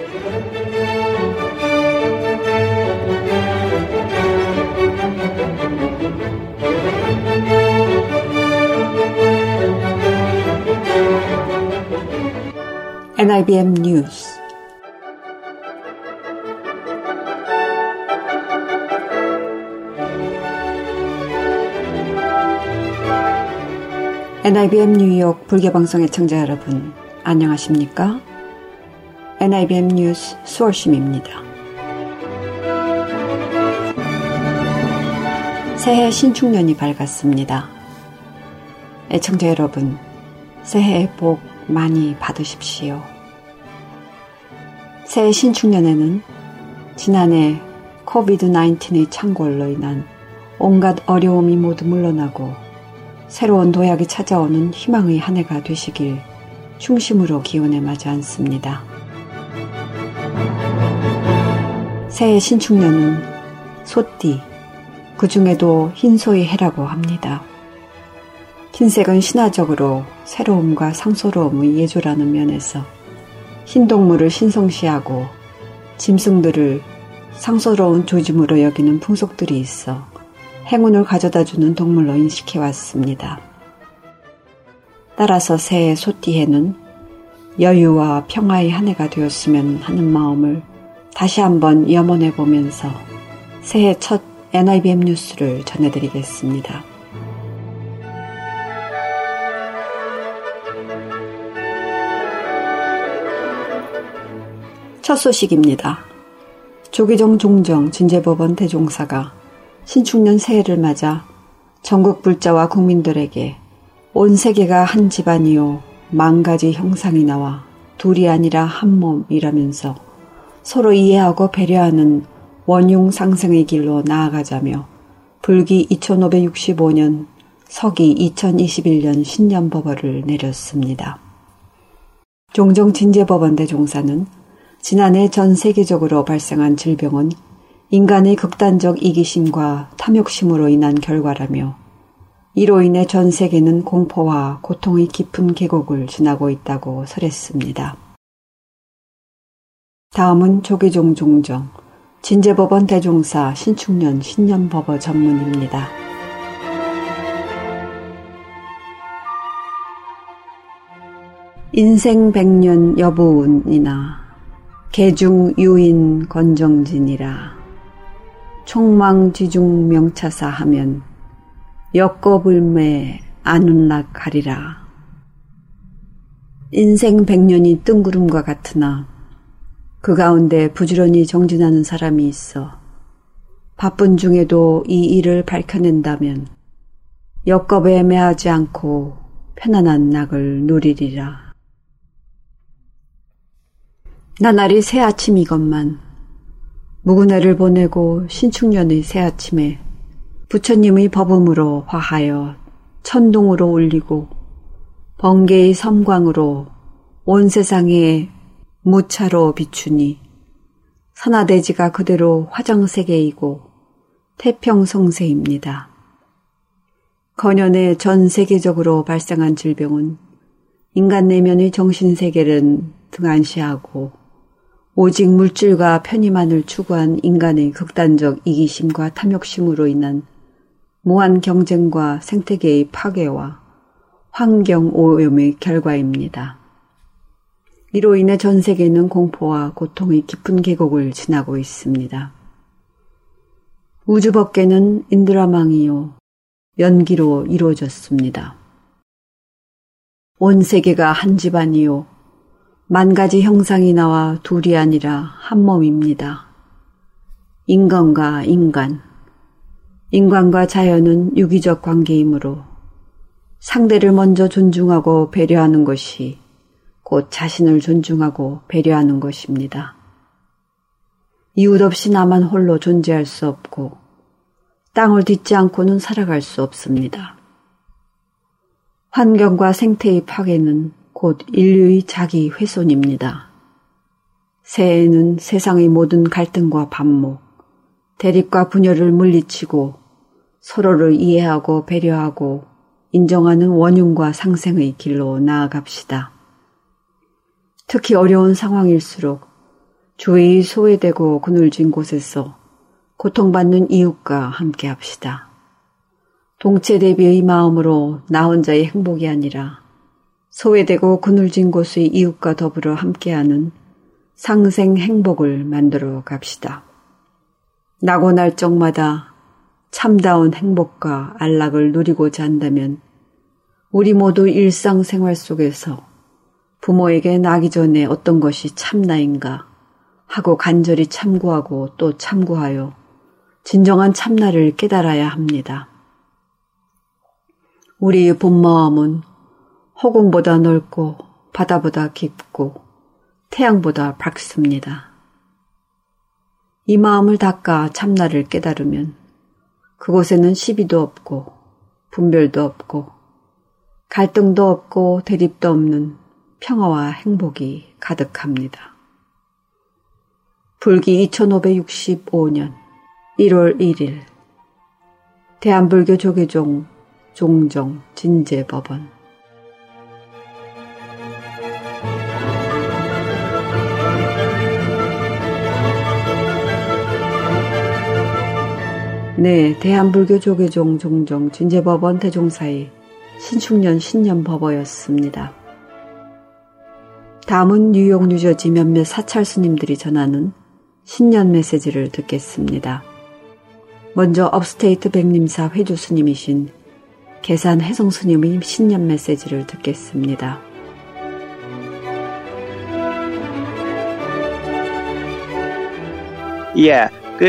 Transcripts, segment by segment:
NIBM 뉴스 NIBM 뉴욕 불교방송 애청자 여러분, 안녕하십니까? NIBM 뉴스 수월심입니다. 새해 신축년이 밝았습니다. 애청자 여러분, 새해 복 많이 받으십시오. 새해 신축년에는 지난해 코비드-19의 창궐로 인한 온갖 어려움이 모두 물러나고 새로운 도약이 찾아오는 희망의 한 해가 되시길 중심으로 기원해 마지 않습니다. 새해 신축년은 소띠, 그 중에도 흰소의 해라고 합니다. 흰색은 신화적으로 새로움과 상소로움의 예조라는 면에서 흰동물을 신성시하고 짐승들을 상소로운 조짐으로 여기는 풍속들이 있어 행운을 가져다주는 동물로 인식해왔습니다. 따라서 새해 소띠해는 여유와 평화의 한 해가 되었으면 하는 마음을 다시 한번 염원해보면서 새해 첫 NIBM 뉴스를 전해드리겠습니다. 첫 소식입니다. 조계종 종정 진제법원 대종사가 신축년 새해를 맞아 전국 불자와 국민들에게 온 세계가 한 집안이요 만가지 형상이 나와 둘이 아니라 한 몸이라면서 서로 이해하고 배려하는 원융 상생의 길로 나아가자며 불기 2565년 서기 2021년 신년법어를 내렸습니다. 종정 진제법원 대종사는 지난해 전 세계적으로 발생한 질병은 인간의 극단적 이기심과 탐욕심으로 인한 결과라며 이로 인해 전 세계는 공포와 고통의 깊은 계곡을 지나고 있다고 설했습니다. 다음은 조계종 종정, 진제법원 대종사 신축년 신년법어 전문입니다. 인생 백년 여부운이나 개중 유인 건정진이라 총망지중 명차사 하면 역거불매 안운락하리라. 인생 백년이 뜬구름과 같으나 그 가운데 부지런히 정진하는 사람이 있어 바쁜 중에도 이 일을 밝혀낸다면 역겁에 매하지 않고 편안한 낙을 누리리라. 나날이 새아침이건만 묵은 해를 보내고 신축년의 새아침에 부처님의 법음으로 화하여 천둥으로 울리고 번개의 섬광으로 온 세상에 무차로 비추니 선화대지가 그대로 화정세계이고 태평성세입니다. 건연에 전 세계적으로 발생한 질병은 인간 내면의 정신세계를 등한시하고 오직 물질과 편의만을 추구한 인간의 극단적 이기심과 탐욕심으로 인한 무한 경쟁과 생태계의 파괴와 환경 오염의 결과입니다. 이로 인해 전 세계는 공포와 고통의 깊은 계곡을 지나고 있습니다. 우주법계는 인드라망이요 연기로 이루어졌습니다. 온 세계가 한 집안이요 만 가지 형상이 나와 둘이 아니라 한 몸입니다. 인간과 인간, 인간과 자연은 유기적 관계이므로 상대를 먼저 존중하고 배려하는 것이 곧 자신을 존중하고 배려하는 것입니다. 이웃 없이 나만 홀로 존재할 수 없고 땅을 딛지 않고는 살아갈 수 없습니다. 환경과 생태의 파괴는 곧 인류의 자기 훼손입니다. 새해에는 세상의 모든 갈등과 반목, 대립과 분열을 물리치고 서로를 이해하고 배려하고 인정하는 원흉과 상생의 길로 나아갑시다. 특히 어려운 상황일수록 주의 소외되고 그늘진 곳에서 고통받는 이웃과 함께합시다. 동체 대비의 마음으로 나 혼자의 행복이 아니라 소외되고 그늘진 곳의 이웃과 더불어 함께하는 상생 행복을 만들어 갑시다. 나고 날 적마다 참다운 행복과 안락을 누리고자 한다면 우리 모두 일상생활 속에서 부모에게 나기 전에 어떤 것이 참나인가 하고 간절히 참고하고 또 참고하여 진정한 참나를 깨달아야 합니다. 우리의 본 마음은 허공보다 넓고 바다보다 깊고 태양보다 밝습니다. 이 마음을 닦아 참나를 깨달으면 그곳에는 시비도 없고 분별도 없고 갈등도 없고 대립도 없는 평화와 행복이 가득합니다. 불기 2565년 1월 1일 대한불교 조계종 종정 진제법원. 네, 대한불교 조계종 종정 진제법원 대종사의 신축년 신년법어였습니다. 다음은 뉴욕 뉴저지 몇몇 사찰 스님들이 전하는 신년 메시지를 듣겠습니다. 먼저 업스테이트 백림사 회주 스님이신 계산 해성 스님의 신년 메시지를 듣겠습니다. 예,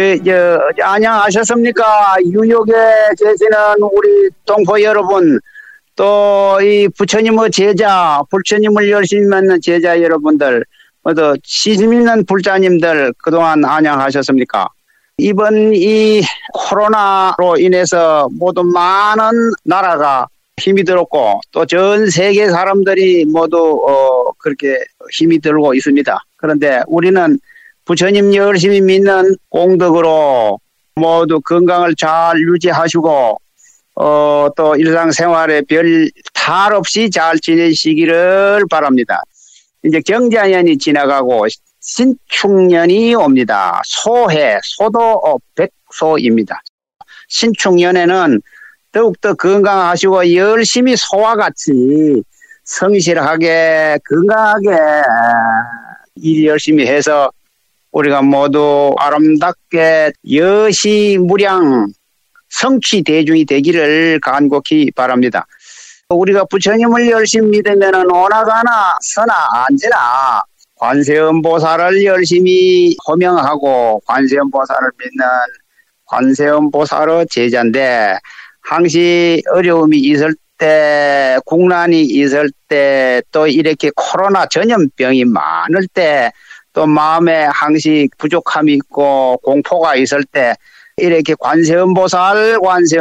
안녕하셨습니까? 뉴욕에 계시는 우리 동포 여러분, 또 이 부처님의 제자, 부처님을 열심히 믿는 제자 여러분들, 모두 시심 있는 불자님들 그동안 안녕하셨습니까? 이번 이 코로나로 인해서 모두 많은 나라가 힘이 들었고 또 전 세계 사람들이 모두 그렇게 힘이 들고 있습니다. 그런데 우리는 부처님 열심히 믿는 공덕으로 모두 건강을 잘 유지하시고 또 일상생활에 별 탈 없이 잘 지내시기를 바랍니다. 이제 경자년이 지나가고 신축년이 옵니다. 소해, 소도 백소입니다. 신축년에는 더욱더 건강하시고 열심히 소와 같이 성실하게 건강하게 일 열심히 해서 우리가 모두 아름답게 여시무량 성취대중이 되기를 간곡히 바랍니다. 우리가 부처님을 열심히 믿으면 오나가나 서나 언제나 관세음보살을 열심히 호명하고 관세음보살을 믿는 관세음보살의 제자인데 항시 어려움이 있을 때, 국난이 있을 때, 또 이렇게 코로나 전염병이 많을 때, 또 마음에 항시 부족함이 있고 공포가 있을 때 이렇게 관세음보살,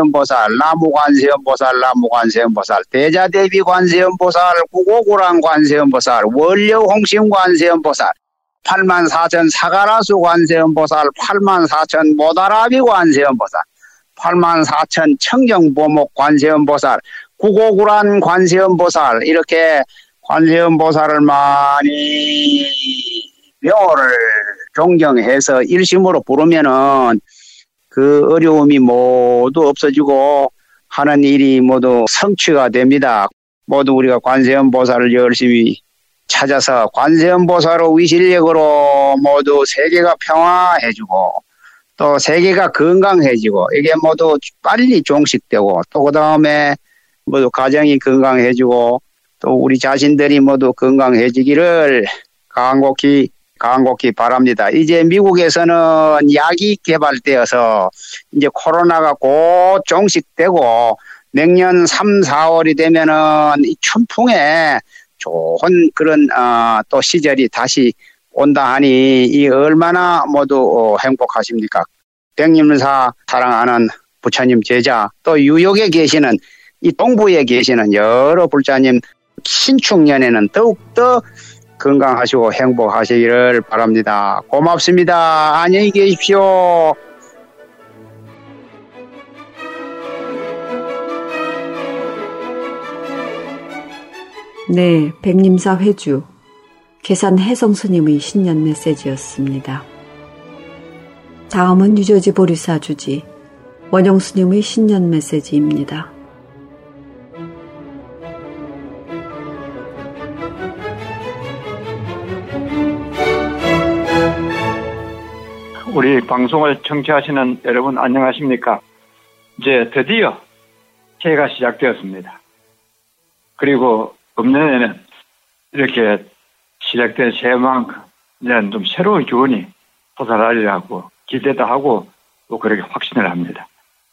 나무관세음보살, 대자대비 관세음보살, 구고구란 관세음보살, 원려홍심 관세음보살, 84,000 사가라수 관세음보살, 84,000 모다라비 관세음보살, 84,000 청정보목 관세음보살, 구고구란 관세음보살, 이렇게 관세음보살을 많이 명호를 존경해서 일심으로 부르면은 그 어려움이 모두 없어지고 하는 일이 모두 성취가 됩니다. 모두 우리가 관세음보살을 열심히 찾아서 관세음보살의 위실력으로 모두 세계가 평화해지고 또 세계가 건강해지고 이게 모두 빨리 종식되고 또 그 다음에 모두 가정이 건강해지고 또 우리 자신들이 모두 건강해지기를 간곡히 바랍니다. 이제 미국에서는 약이 개발되어서 이제 코로나가 곧 종식되고 내년 3, 4월이 되면은 이 춘풍에 좋은 그런 또 시절이 다시 온다 하니 이 얼마나 모두 행복하십니까? 백림사 사랑하는 부처님 제자 또 뉴욕에 계시는 이 동부에 계시는 여러 불자님 신축년에는 더욱더 건강하시고 행복하시기를 바랍니다. 고맙습니다. 안녕히 계십시오. 네, 백림사 회주 계산 혜성 스님의 신년 메시지였습니다. 다음은 유저지 보리사 주지 원영 스님의 신년 메시지입니다. 우리 방송을 청취하시는 여러분 안녕하십니까? 이제 드디어 새해가 시작되었습니다. 그리고 금년에는 이렇게 시작된 새해만큼 이제는 좀 새로운 기운이 도달하리라고 기대도 하고 또 그렇게 확신을 합니다.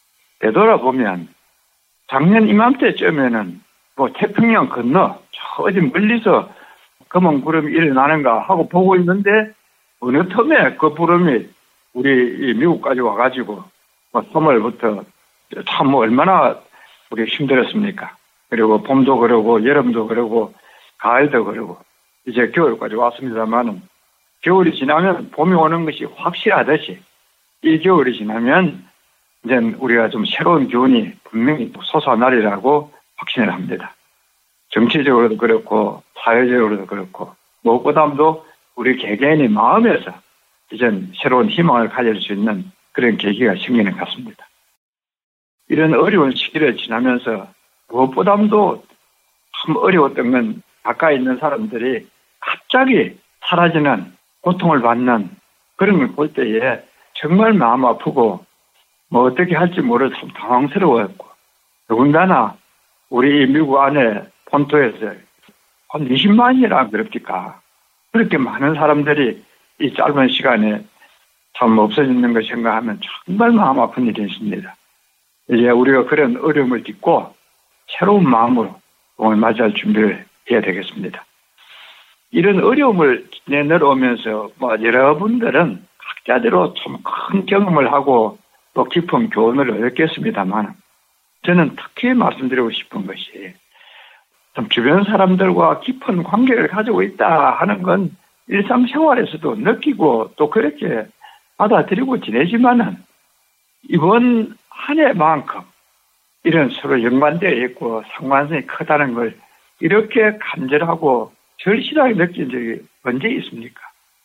되돌아보면 작년 이맘때쯤에는 뭐 태평양 건너 저 어디 멀리서 검은 구름이 일어나는가 하고 보고 있는데 어느 틈에 그 구름이 우리 미국까지 와가지고 뭐 3월부터 참 뭐 얼마나 우리 힘들었습니까? 그리고 봄도 그러고 여름도 그러고 가을도 그러고 이제 겨울까지 왔습니다만 겨울이 지나면 봄이 오는 것이 확실하듯이 이 겨울이 지나면 이제 우리가 좀 새로운 기운이 분명히 솟아나리라고 확신을 합니다. 정치적으로도 그렇고 사회적으로도 그렇고 무엇보다도 우리 개개인의 마음에서 이젠 새로운 희망을 가질 수 있는 그런 계기가 생기는 것 같습니다. 이런 어려운 시기를 지나면서 무엇보다도 참 어려웠던 건 가까이 있는 사람들이 갑자기 사라지는 고통을 받는 그런 걸 볼 때에 정말 마음 아프고 뭐 어떻게 할지 모르 참 당황스러웠고 더군다나 우리 미국 안에 본토에서 한 20만이나 그럽니까? 그렇게 많은 사람들이 이 짧은 시간에 참 없어지는 걸 생각하면 정말 마음 아픈 일이 있습니다. 이제 우리가 그런 어려움을 딛고 새로운 마음으로 오늘 맞이할 준비를 해야 되겠습니다. 이런 어려움을 내려오면서 뭐 여러분들은 각자대로 좀 큰 경험을 하고 또 깊은 교훈을 얻겠습니다만 저는 특히 말씀드리고 싶은 것이 좀 주변 사람들과 깊은 관계를 가지고 있다 하는 건 일상생활에서도 느끼고 또 그렇게 받아들이고 지내지만은 이번 한 해만큼 이런 서로 연관되어 있고 상관성이 크다는 걸 이렇게 간절하고 절실하게 느낀 적이 언제 있습니까?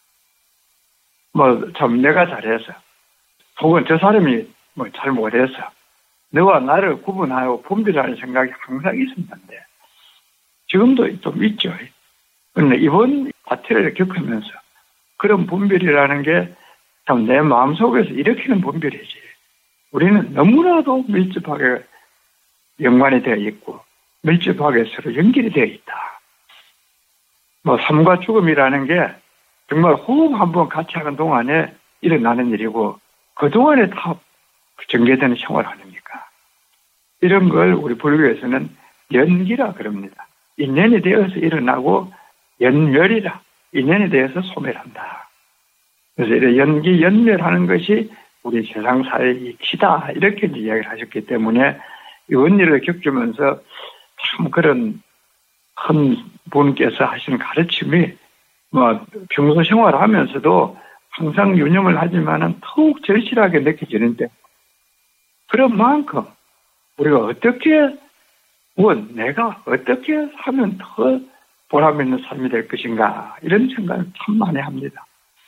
뭐 참 내가 잘해서 혹은 저 사람이 뭐 잘못해서 너와 나를 구분하여 분별하는 생각이 항상 있었는데 지금도 좀 있죠. 그런데 이번 사태를 겪으면서 그런 분별이라는 게 참 내 마음속에서 일으키는 분별이지. 우리는 너무나도 밀접하게 연관이 되어 있고 밀접하게 서로 연결이 되어 있다. 뭐 삶과 죽음이라는 게 정말 호흡 한번 같이 하는 동안에 일어나는 일이고 그동안에 다 전개되는 생활 아닙니까? 이런 걸 우리 불교에서는 연기라 그럽니다. 인연이 되어서 일어나고 연멸이라 인연에 대해서 소멸한다. 그래서 이런 연기, 연멸하는 것이 우리 세상 사회의 이치다 이렇게 이야기를 하셨기 때문에 이번 일을 겪으면서 참 그런 큰 분께서 하시는 가르침이 뭐 평소 생활하면서도 항상 유념을 하지만은 더욱 절실하게 느껴지는데 그런 만큼 우리가 어떻게 내가 어떻게 하면 더 보람 있는 삶이 될 것인가 이런 생각을 참 많이 합니다.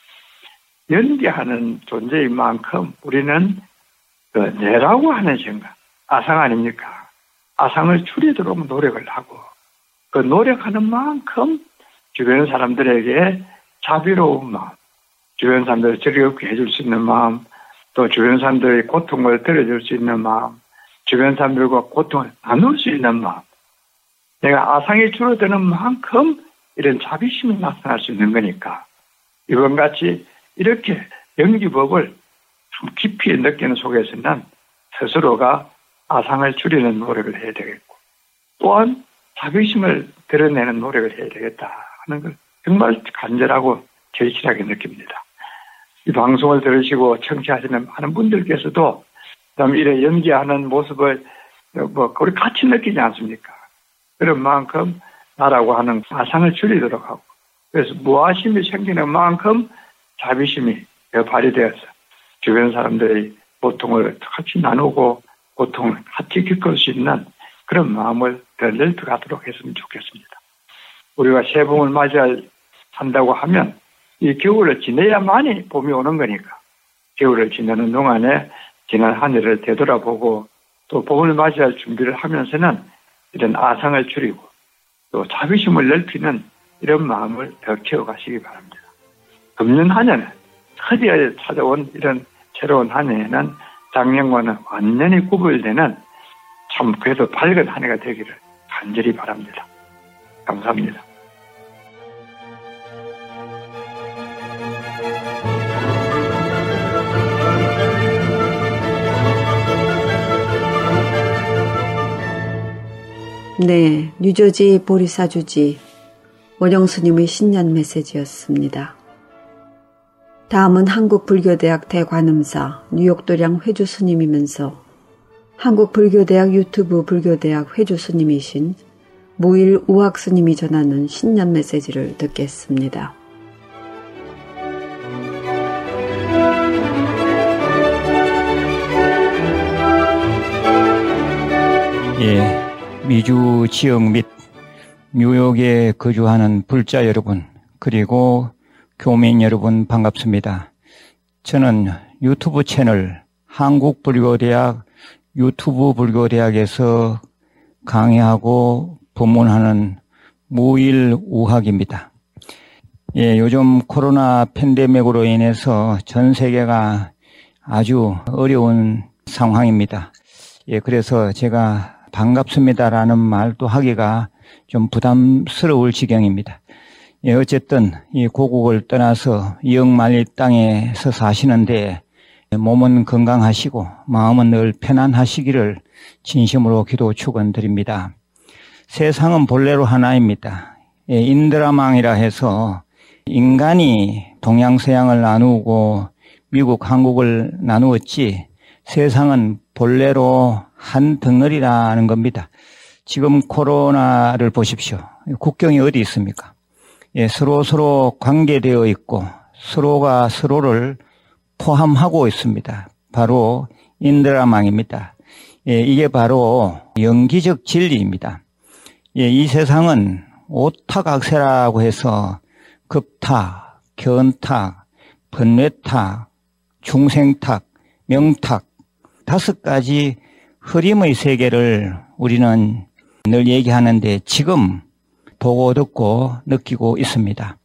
연기하는 존재인 만큼 우리는 그 내라고 하는 생각, 아상 아닙니까? 아상을 줄이도록 노력을 하고 그 노력하는 만큼 주변 사람들에게 자비로운 마음, 주변 사람들을 즐겁게 해줄 수 있는 마음, 또 주변 사람들의 고통을 들어줄 수 있는 마음, 주변 사람들과 고통을 나눌 수 있는 마음, 내가 아상이 줄어드는 만큼 이런 자비심이 나타날 수 있는 거니까 이번 같이 이렇게 연기법을 좀 깊이 느끼는 속에서는 스스로가 아상을 줄이는 노력을 해야 되겠고 또한 자비심을 드러내는 노력을 해야 되겠다 하는 걸 정말 간절하고 절실하게 느낍니다. 이 방송을 들으시고 청취하시는 많은 분들께서도 이래 연기하는 모습을 우리 같이 느끼지 않습니까? 그런 만큼 나라고 하는 아상을 줄이도록 하고 그래서 무아심이 생기는 만큼 자비심이 발휘되어서 주변 사람들의 고통을 같이 나누고 고통을 같이 겪을 수 있는 그런 마음을 더 넓혀가도록 했으면 좋겠습니다. 우리가 새봄을 맞이할 산다고 하면 이 겨울을 지내야만이 봄이 오는 거니까 겨울을 지내는 동안에 지난 한 해를 되돌아보고 또 봄을 맞이할 준비를 하면서는 이런 아상을 줄이고 또 자비심을 넓히는 이런 마음을 더 키워가시기 바랍니다. 금년 한 해는 드디어 찾아온 이런 새로운 한 해에는 작년과는 완전히 구별되는 참 그래도 밝은 한 해가 되기를 간절히 바랍니다. 감사합니다. 네, 뉴저지 보리사주지 원영스님의 신년 메시지였습니다. 다음은 한국불교대학 대관음사 뉴욕도량 회주스님이면서 한국불교대학 유튜브 불교대학 회주스님이신 무일 우학스님이 전하는 신년 메시지를 듣겠습니다. 예, 미주 지역 및 뉴욕에 거주하는 불자 여러분, 그리고 교민 여러분 반갑습니다. 저는 유튜브 채널 한국불교대학 유튜브 불교대학에서 강의하고 법문하는 무일 우학입니다. 예, 요즘 코로나 팬데믹으로 인해서 전 세계가 아주 어려운 상황입니다. 예, 그래서 제가 반갑습니다라는 말도 하기가 좀 부담스러울 지경입니다. 예, 어쨌든 이 고국을 떠나서 영만리 땅에서 사시는데 몸은 건강하시고 마음은 늘 편안하시기를 진심으로 기도 축원드립니다. 세상은 본래로 하나입니다. 예, 인드라망이라 해서 인간이 동양서양을 나누고 미국, 한국을 나누었지 세상은 본래로 한 덩어리라는 겁니다. 지금 코로나를 보십시오. 국경이 어디 있습니까? 예, 서로 관계되어 있고 서로가 서로를 포함하고 있습니다. 바로 인드라망입니다. 예, 이게 바로 영기적 진리입니다. 예, 이 세상은 오탁악세라고 해서 급탁, 견탁, 번뇌탁, 중생탁, 명탁 5가지 흐림의 세계를 우리는 늘 얘기하는데 지금 보고 듣고 느끼고 있습니다.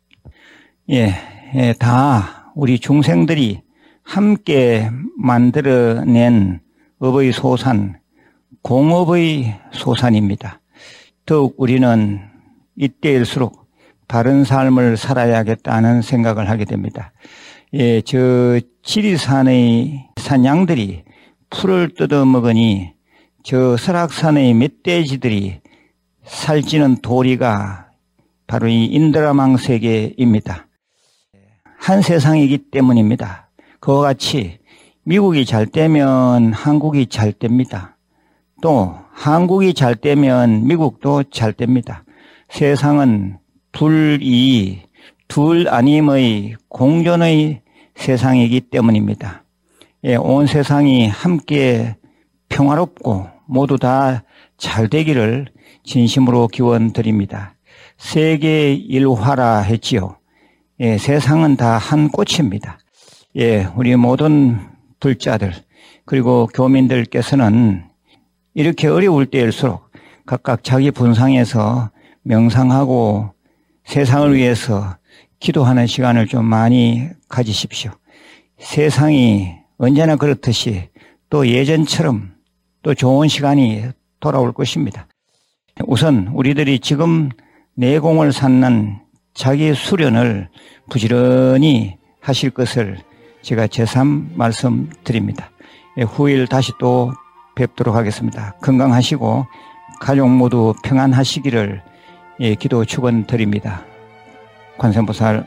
예, 다 우리 중생들이 함께 만들어낸 업의 소산, 공업의 소산입니다. 더욱 우리는 이때일수록 바른 삶을 살아야겠다는 생각을 하게 됩니다. 예, 저 지리산의 산양들이 풀을 뜯어먹으니 저 설악산의 멧돼지들이 살찌는 도리가 바로 이 인드라망 세계입니다. 한 세상이기 때문입니다. 그와 같이 미국이 잘 되면 한국이 잘 됩니다. 또 한국이 잘 되면 미국도 잘 됩니다. 세상은 둘 아님의 공존의 세상이기 때문입니다. 예, 온 세상이 함께 평화롭고 모두 다 잘 되기를 진심으로 기원드립니다. 세계 일화라 했지요. 예, 세상은 다 한 꽃입니다. 예, 우리 모든 불자들 그리고 교민들께서는 이렇게 어려울 때일수록 각각 자기 분상에서 명상하고 세상을 위해서 기도하는 시간을 좀 많이 가지십시오. 세상이 언제나 그렇듯이 또 예전처럼 또 좋은 시간이 돌아올 것입니다. 우선 우리들이 지금 내공을 쌓는 자기 수련을 부지런히 하실 것을 제가 재삼 말씀드립니다. 후일 다시 또 뵙도록 하겠습니다. 건강하시고 가족 모두 평안하시기를 기도 축원드립니다. 관세음보살.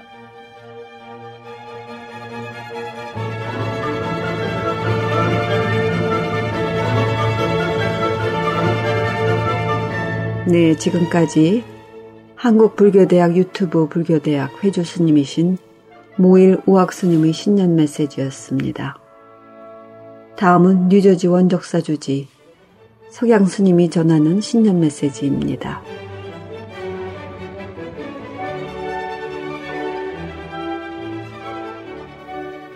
네, 지금까지 한국불교대학 유튜브 불교대학 회주스님이신 무일 우학스님의 신년 메시지였습니다. 다음은 뉴저지 원적사주지 석양스님이 전하는 신년 메시지입니다.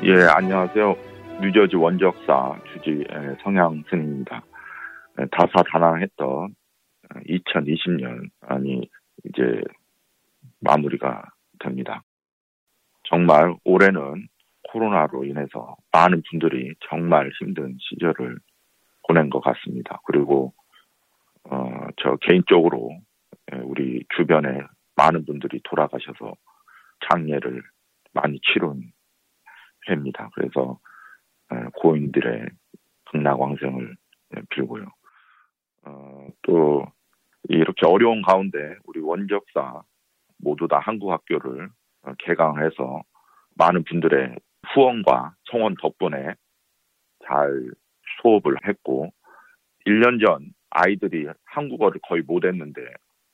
예, 안녕하세요. 뉴저지 원적사 주지 성향순입니다. 다사다난했던 2020년이 이제 마무리가 됩니다. 정말 올해는 코로나로 인해서 많은 분들이 정말 힘든 시절을 보낸 것 같습니다. 그리고 저 개인적으로 우리 주변에 많은 분들이 돌아가셔서 장례를 많이 치룬 해입니다. 그래서 고인들의 극락왕생을 빌고요. 또 이렇게 어려운 가운데 우리 원적사 모두 다 한국학교를 개강해서 많은 분들의 후원과 성원 덕분에 잘 수업을 했고 1년 전 아이들이 한국어를 거의 못했는데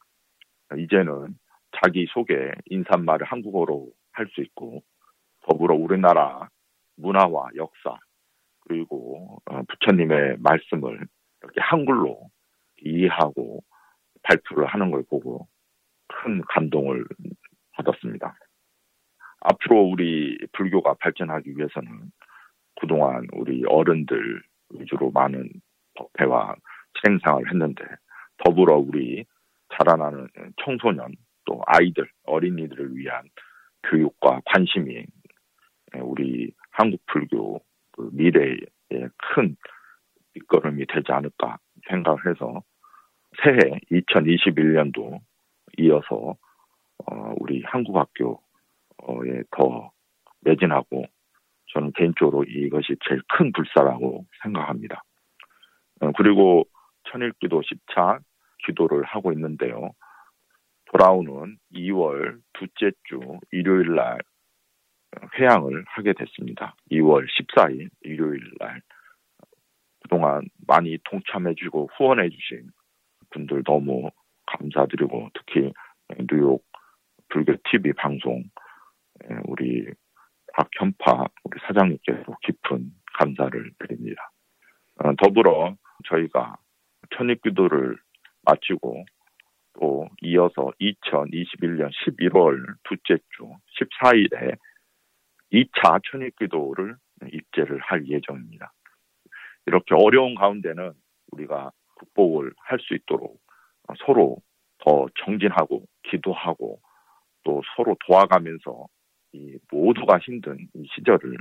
이제는 자기 소개, 인사말을 한국어로 할 수 있고 더불어 우리나라 문화와 역사 그리고 부처님의 말씀을 이렇게 한글로 이해하고 발표를 하는 걸 보고 큰 감동을 받았습니다. 앞으로 우리 불교가 발전하기 위해서는 그동안 우리 어른들 위주로 많은 법회와 생생을 했는데 더불어 우리 자라나는 청소년 또 아이들, 어린이들을 위한 교육과 관심이 우리 한국 불교 미래의 큰 밑거름이 되지 않을까 생각을 해서 새해 2021년도 이어서 우리 한국학교에 더 매진하고 저는 개인적으로 이것이 제일 큰 불사라고 생각합니다. 그리고 천일기도 10차 기도를 하고 있는데요. 돌아오는 2월 둘째 주 일요일 날 회향을 하게 됐습니다. 2월 14일 일요일 날. 그동안 많이 동참해주고 후원해주신 분들 너무 감사드리고 특히 뉴욕 불교TV 방송 우리 박현파 우리 사장님께도 깊은 감사를 드립니다. 더불어 저희가 천일기도를 마치고 또 이어서 2021년 11월 둘째 주 14일에 2차 천일기도를 입제를 할 예정입니다. 이렇게 어려운 가운데는 우리가 극복을 할 수 있도록 서로 더 정진하고 기도하고 또 서로 도와가면서 이 모두가 힘든 이 시절을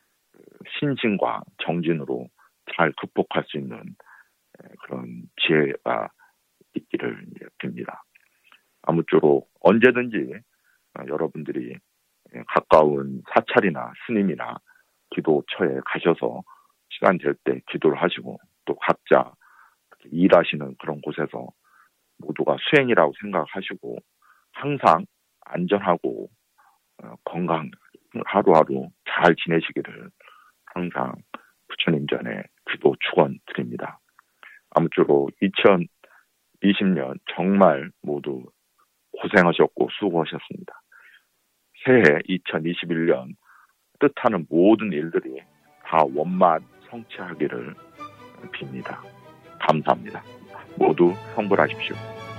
신심과 정진으로 잘 극복할 수 있는 그런 지혜가 있기를 빕니다. 아무쪼록 언제든지 여러분들이 가까운 사찰이나 스님이나 기도처에 가셔서 시간 될 때 기도를 하시고 또 각자 일하시는 그런 곳에서 모두가 수행이라고 생각하시고 항상 안전하고 건강 하루하루 잘 지내시기를 항상 부처님 전에 기도 축원드립니다. 아무쪼록 2020년 정말 모두 고생하셨고 수고하셨습니다. 새해 2021년 뜻하는 모든 일들이 다 원만 성취하기를 빕니다. 감사합니다. 모두 성불하십시오.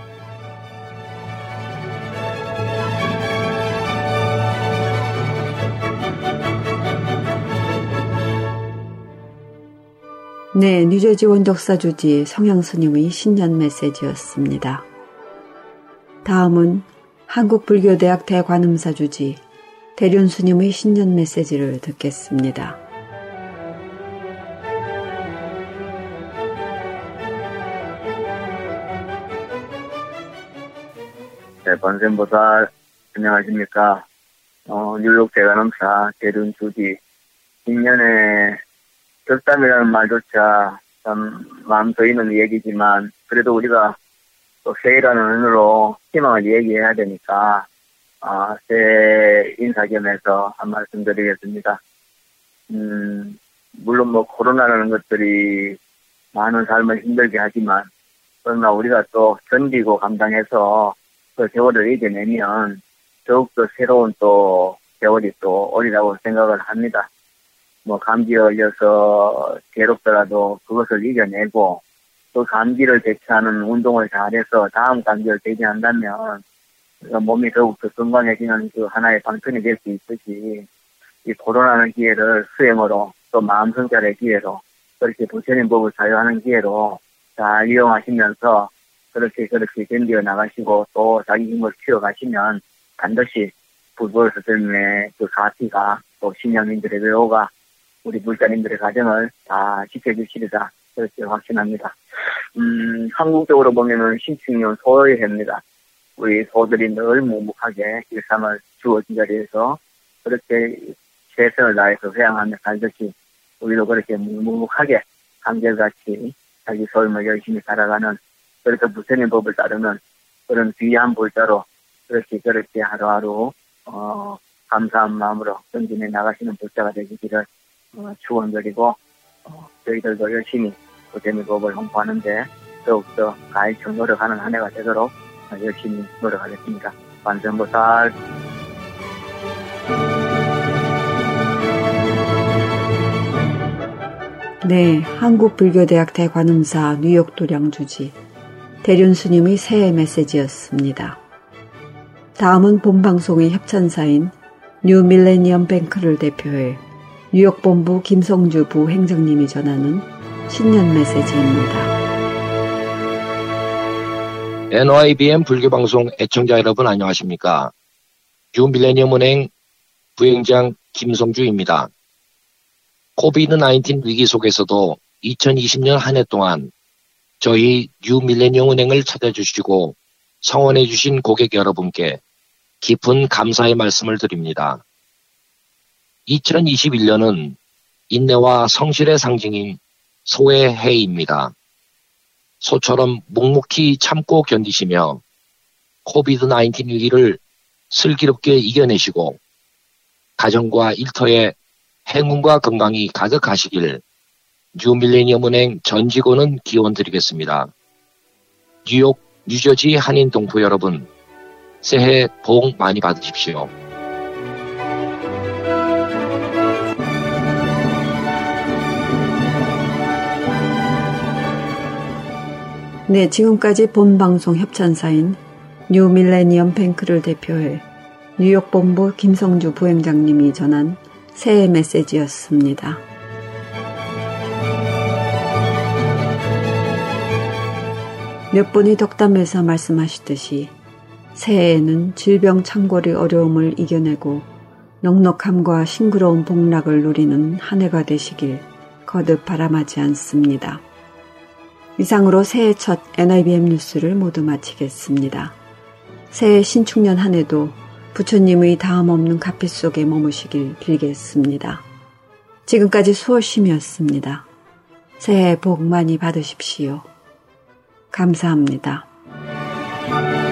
네, 뉴저지 원적사 주지 성향스님의 신년 메시지였습니다. 다음은 한국불교대학 대관음사 주지 대륜스님의 신년 메시지를 듣겠습니다. 네, 번센보살 안녕하십니까. 뉴욕 대관음사 대륜 주지 신년에 결담이라는 말조차 참 마음 저희는 얘기지만 그래도 우리가 또 새해라는 의미로 희망을 얘기해야 되니까 새해 인사 겸해서 한 말씀 드리겠습니다. 물론 뭐 코로나라는 것들이 많은 삶을 힘들게 하지만 그러나 우리가 또 견디고 감당해서 그 세월을 이겨내면 더욱더 새로운 또 세월이 또 오리라고 생각을 합니다. 뭐 감기에 걸려서 괴롭더라도 그것을 이겨내고 또 감기를 대처하는 운동을 잘해서 다음 감기를 대비한다면 몸이 더욱더 건강해지는 그 하나의 방편이 될 수 있듯이 이 코로나라는 기회를 수행으로 또 마음 성찰의 기회로 그렇게 부처님 법을 사유하는 기회로 잘 이용하시면서 그렇게 견디어 나가시고 또 자기 힘을 키워가시면 반드시 불보의 스승님의 그 가치가 또 신령님들의 외호가 우리 불자님들의 가정을 다 지켜주시리라 그렇게 확신합니다. 한국적으로 보면은 신축년 소해입니다. 우리 소들이 늘 묵묵하게 일상을 주어진 자리에서 그렇게 최선을 다해서 회양하며 살듯이 우리도 그렇게 묵묵하게 한결같이 자기 삶을 열심히 살아가는 그렇게 부처님 법을 따르는 그런 귀한 불자로 그렇게 하루하루 감사한 마음으로 전진해 나가시는 불자가 되시기를 축원드리고 저희들도 열심히 부처님 법을 홍보하는데 더욱더 가해청 노력하는 한 해가 되도록 열심히 노력하겠습니다. 관세음보살. 네, 한국불교대학 대관음사 뉴욕 도량 주지 대륜 스님의 새해 메시지였습니다. 다음은 본방송의 협찬사인 뉴 밀레니엄 뱅크를 대표해 뉴욕 본부 김성주 부행정님이 전하는 신년 메시지입니다. NYBM 불교방송 애청자 여러분 안녕하십니까? 뉴 밀레니엄 은행 부행장 김성주입니다. 코비드-19 위기 속에서도 2020년 한 해 동안 저희 뉴 밀레니엄 은행을 찾아주시고 성원해 주신 고객 여러분께 깊은 감사의 말씀을 드립니다. 2021년은 인내와 성실의 상징인 소의 해입니다. 소처럼 묵묵히 참고 견디시며 코비드-19 위기를 슬기롭게 이겨내시고 가정과 일터에 행운과 건강이 가득하시길 뉴 밀레니엄 은행 전 직원은 기원드리겠습니다. 뉴욕, 뉴저지 한인 동포 여러분, 새해 복 많이 받으십시오. 네, 지금까지 본방송 협찬사인 뉴 밀레니엄 뱅크를 대표해 뉴욕 본부 김성주 부행장님이 전한 새해 메시지였습니다. 몇 분이 덕담에서 말씀하시듯이 새해에는 질병 창궐의 어려움을 이겨내고 넉넉함과 싱그러운 복락을 누리는 한 해가 되시길 거듭 바람하지 않습니다. 이상으로 새해 첫 NIBM 뉴스를 모두 마치겠습니다. 새해 신축년 한 해도 부처님의 다함없는 가피 속에 머무시길 빌겠습니다. 지금까지 수월심이었습니다. 새해 복 많이 받으십시오. 감사합니다.